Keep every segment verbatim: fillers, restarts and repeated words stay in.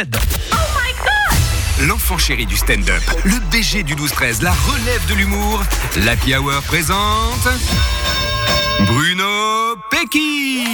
L'enfant chéri du stand-up, le B G du douze treize, la relève de l'humour, l'Happy Hour présente Bruno Pecky.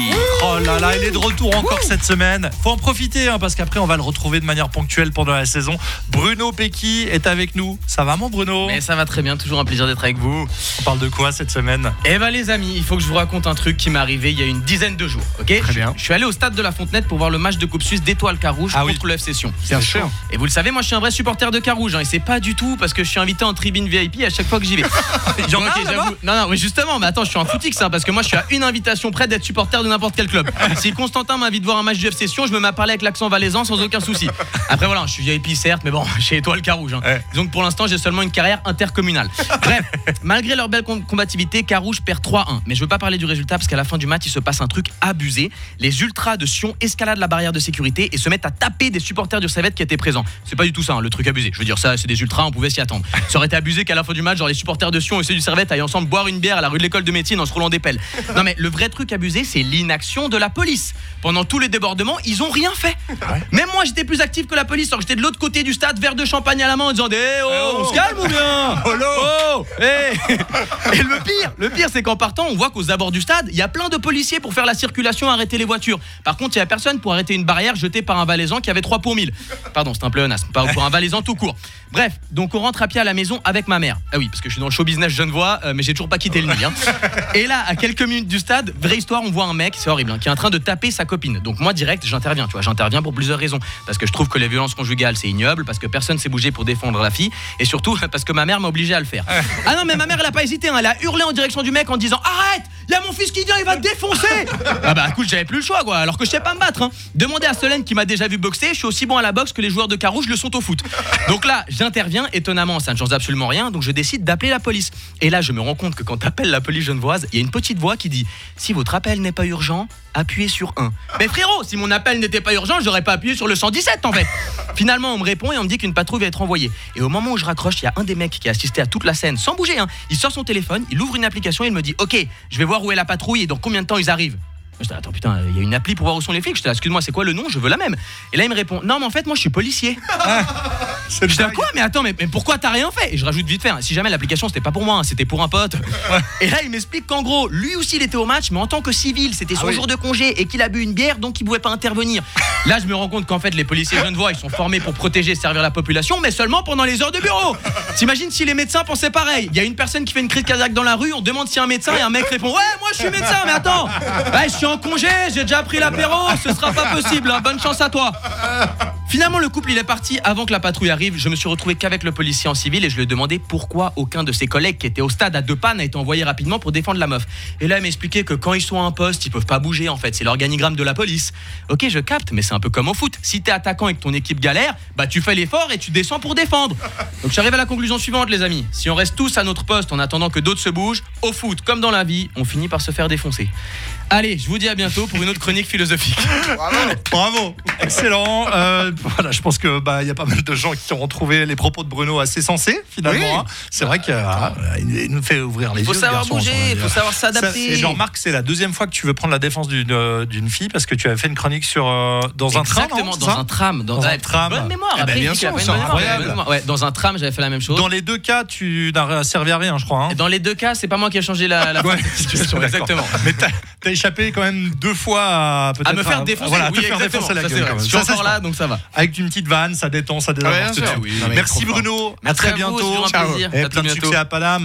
Oh là là, il est de retour encore Ouh. cette semaine. Faut en profiter hein, parce qu'après on va le retrouver de manière ponctuelle pendant la saison. Bruno Pecky est avec nous. Ça va mon Bruno ? Mais ça va très bien, toujours un plaisir d'être avec vous. On parle de quoi cette semaine ? Eh ben les amis, il faut que je vous raconte un truc qui m'est arrivé il y a une dizaine de jours. Ok ? Très bien. Je suis allé au stade de la Fontenette pour voir le match de Coupe Suisse d'Étoile Carouge ah, contre oui. le F C Sion. Bien sûr. Et vous le savez, moi je suis un vrai supporter de Carouge hein, et c'est pas du tout parce que je suis invité en tribune V I P à chaque fois que j'y vais. J'en okay, j'avoue. Non non, mais justement, mais attends, je suis un footix hein, parce que moi je suis à une invitation près d'être supporter de n'importe quel club. Si Constantin m'invite voir un match du F C Sion, je me mets à parler avec l'accent valaisan sans aucun souci. Après voilà, je suis V I P certes, mais bon, chez Étoile Carouge. Hein. Ouais. Donc pour l'instant, j'ai seulement une carrière intercommunale. Bref, malgré leur belle combativité, Carouge perd trois un. Mais je veux pas parler du résultat parce qu'à la fin du match, il se passe un truc abusé. Les ultras de Sion escaladent la barrière de sécurité et se mettent à taper des supporters du Servette qui étaient présents. C'est pas du tout ça, hein, le truc abusé. Je veux dire ça, c'est des ultras, on pouvait s'y attendre. Ça aurait été abusé qu'à la fin du match, genre les supporters de Sion et ceux du Servette aillent ensemble boire une bière à la rue de l'école de médecine en se roulant des pelles. Non mais le vrai truc abusé, c'est l'inaction de la police. Pendant tous les débordements, ils ont rien fait. Ouais. Même moi, j'étais plus actif que la police. Alors j'étais de l'autre côté du stade, verre de champagne à la main, en disant eh, oh, oh, on se calme ou bien oh, oh, hey. Et le pire, le pire, c'est qu'en partant, on voit qu'aux abords du stade, il y a plein de policiers pour faire la circulation, arrêter les voitures. Par contre, il y a personne pour arrêter une barrière jetée par un Valaisan qui avait trois pour mille. Pardon, c'est un pléonasme, pas pour un Valaisan tout court. Bref, donc on rentre à pied à la maison avec ma mère. Ah oui, parce que je suis dans le show business genevois, euh, mais j'ai toujours pas quitté le nid. Hein. Et là, à quelques minutes du stade, vraie histoire, on voit un mec, c'est horrible, hein, qui est en train de taper sa copine. Donc moi direct, j'interviens, tu vois, j'interviens pour plusieurs raisons. Parce que je trouve que les violences conjugales c'est ignoble, parce que personne s'est bougé pour défendre la fille, et surtout parce que ma mère m'a obligé à le faire. Ah non, mais ma mère elle a pas hésité, hein, elle a hurlé en direction du mec en disant arrête, il y a mon fils qui vient, il va te défoncer. Ah bah écoute, j'avais plus le choix quoi, alors que je sais pas me battre. Hein. Demandez à Solène qui m'a déjà vu boxer, je suis aussi bon à la boxe que les joueurs de Carouge le sont au foot. Donc là, j'interviens, étonnamment, ça ne change absolument rien, donc je décide d'appeler la police. Et là, je me rends compte que quand t'appelles la police genevoise, il y a une petite voix qui dit si votre appel n'est pas urgent, appuyez sur un. Mais frérot, si mon appel n'était pas urgent, j'aurais pas appuyé sur le cent dix-sept en fait. Finalement, on me répond et on me dit qu'une patrouille va être envoyée. Et au moment où je raccroche, il y a un des mecs qui a assisté à toute la scène sans bouger. Hein. Il sort son téléphone, il ouvre une application et il me dit ok, je vais voir où est la patrouille et dans combien de temps ils arrivent. Je dis attends putain, il y a une appli pour voir où sont les flics. Je dis excuse-moi, c'est quoi le nom ? Je veux la même. Et là il me répond non mais en fait moi je suis policier. Ah, je dis quoi ? Mais attends mais, mais pourquoi t'as rien fait ? Et je rajoute vite fait, hein, si jamais l'application c'était pas pour moi, hein, c'était pour un pote. Et là il m'explique qu'en gros lui aussi il était au match mais en tant que civil c'était son ah oui. jour de congé et qu'il a bu une bière donc il pouvait pas intervenir. Là je me rends compte qu'en fait les policiers genevois ils sont formés pour protéger et servir la population mais seulement pendant les heures de bureau. T'imagines si les médecins pensaient pareil ? Il y a une personne qui fait une crise cardiaque dans la rue, on demande si un médecin et un mec répond ouais moi je suis médecin mais attends ouais, je suis en congé, j'ai déjà pris l'apéro, ce sera pas possible, hein. Bonne chance à toi. Finalement le couple il est parti avant que la patrouille arrive. Je me suis retrouvé qu'avec le policier en civil et je lui ai demandé pourquoi aucun de ses collègues qui étaient au stade à deux pas n'a été envoyé rapidement pour défendre la meuf. Et là il m'expliquait que quand ils sont à un poste ils peuvent pas bouger en fait, c'est l'organigramme de la police. Ok je capte mais c'est un peu comme au foot, si t'es attaquant et que ton équipe galère, bah tu fais l'effort et tu descends pour défendre. Donc j'arrive à la conclusion suivante les amis, si on reste tous à notre poste en attendant que d'autres se bougent, au foot comme dans la vie, on finit par se faire défoncer. Allez, je vous dis à bientôt pour une autre chronique philosophique. Bravo, bravo, excellent. Euh, voilà, je pense que bah il y a pas mal de gens qui ont trouvé les propos de Bruno assez sensés finalement. Oui. Hein. C'est vrai qu'il ah, nous fait ouvrir les yeux. Il faut savoir garçon, bouger, il faut savoir s'adapter. Et Jean-Marc, c'est la deuxième fois que tu veux prendre la défense d'une euh, d'une fille parce que tu avais fait une chronique sur euh, dans un tram. Exactement, dans un tram, dans, dans un un tram. Bonne mémoire. Eh ben, bien sûr, c'est incroyable. Ouais, dans un tram, j'avais fait la même chose. Dans les deux cas, tu n'as servi à rien, je crois. Hein. Dans les deux cas, c'est pas moi qui ai changé la, la ouais, situation. Exactement. Mais t'as, t'as échappé quand même deux fois à peut-être à me faire défoncer. Voilà, oui, te faire défoncer la gueule. Je suis encore là, donc ça va. Avec une petite vanne, ça détend, ça désamorce. Ouais, oui, merci Bruno, merci à très bientôt. Ciao. Et plein de succès à Paname.